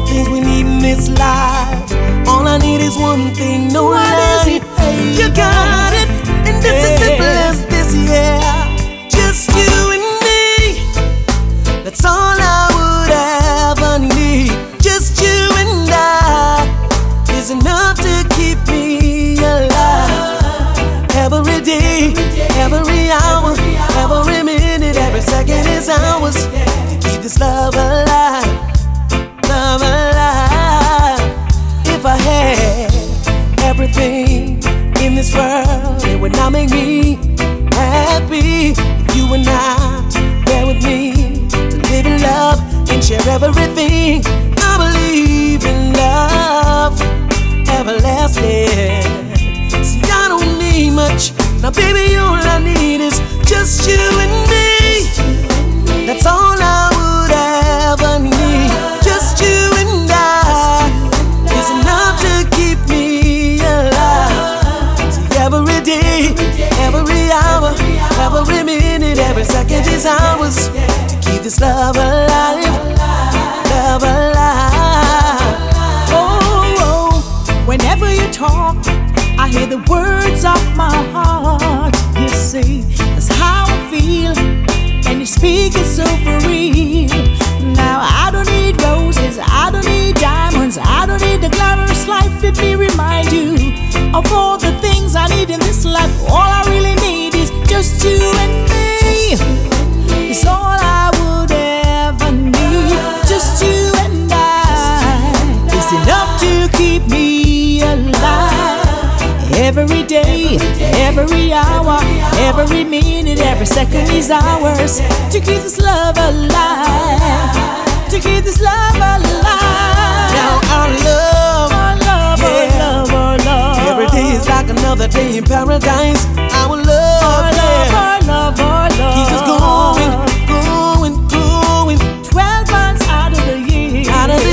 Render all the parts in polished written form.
things we need in this life. All I need is one thing, no lie. You got it, and it's as simple as this, yeah. Just you and me, that's all I would ever need. Just you and I is enough to keep me alive. Every day, every hour, every minute, every second is ours. To keep this love alive, love alive. If I had everything in this world, it would not make me happy. If you were not there with me to live in love and share everything, I believe in love everlasting. See, I don't need much now, baby. All I need is just you and me. That's all I would ever need. Just you and I is enough to keep me alive. See, every day, every hour, every minute, every second is ours. To keep this love alive, love alive. Oh, whenever you talk, I hear the words of my heart. You say, that's how I feel, and you speak it so for real. Now I don't need roses, I don't need diamonds, I don't need the glamorous life. Let me remind you of all the things I need in this life. All I really need is just you and me. It's all I would ever need. Just you and I. It's enough to keep me alive. Every day, every hour, every minute, every second is ours. To keep this love alive. To keep this love alive. Now our love, our love, yeah. our love, our love. Every day is like another day in paradise. Our love, our love, our love, our love. Keep us going, going, going. 12 months out of the year,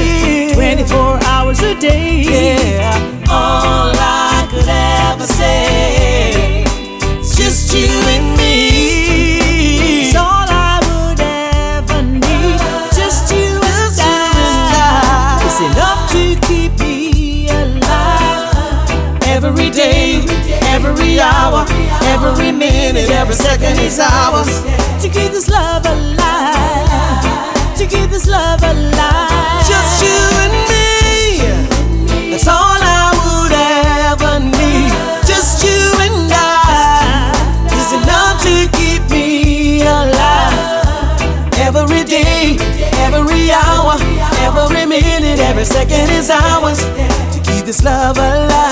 24 hours a day. Yeah, all I could ever say is just you and me. It's all I would ever need. Just you and I. It's enough to keep me alive. Every day, every hour, every minute, every second is ours. To keep this love alive. To keep this love alive. Just you and me. That's all I would ever need. Just you and I is enough to keep me alive. Every day, every hour, every minute, every second is ours. To keep this love alive.